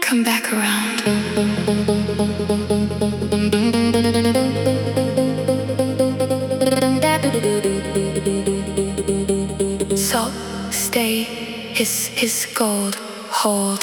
come back around. Salt, stay, his gold, hold.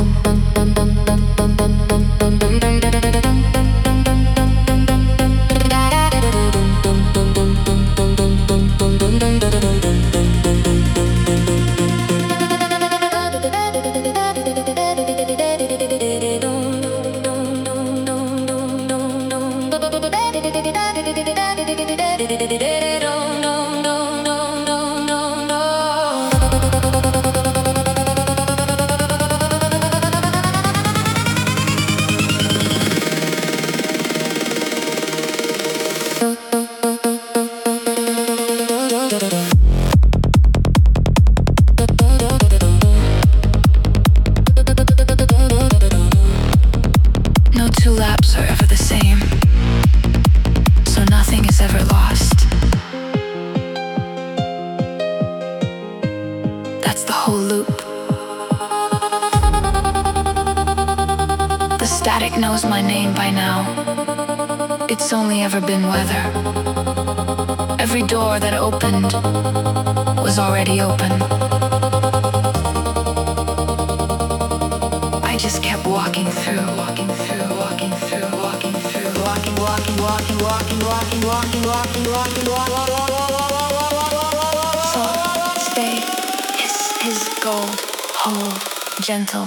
No two laps are ever the same, so nothing is ever lost. That's the whole loop. The static knows my name by now. It's only ever been weather. Every door that opened was already open. I just kept walking through, walking through, walking through, walking through, walking, walking, walking, walking, walking, walking, walking, walking, so stay, his gold, hold, gentle.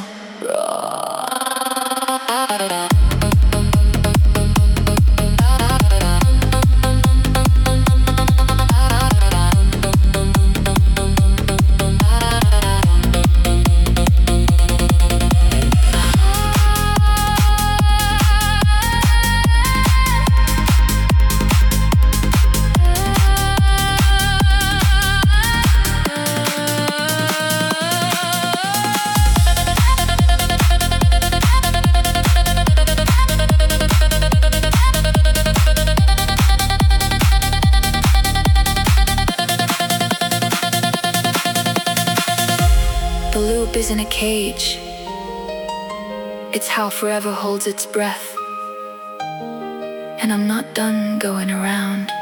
The loop isn't a cage. It's how forever holds its breath. And I'm not done going around.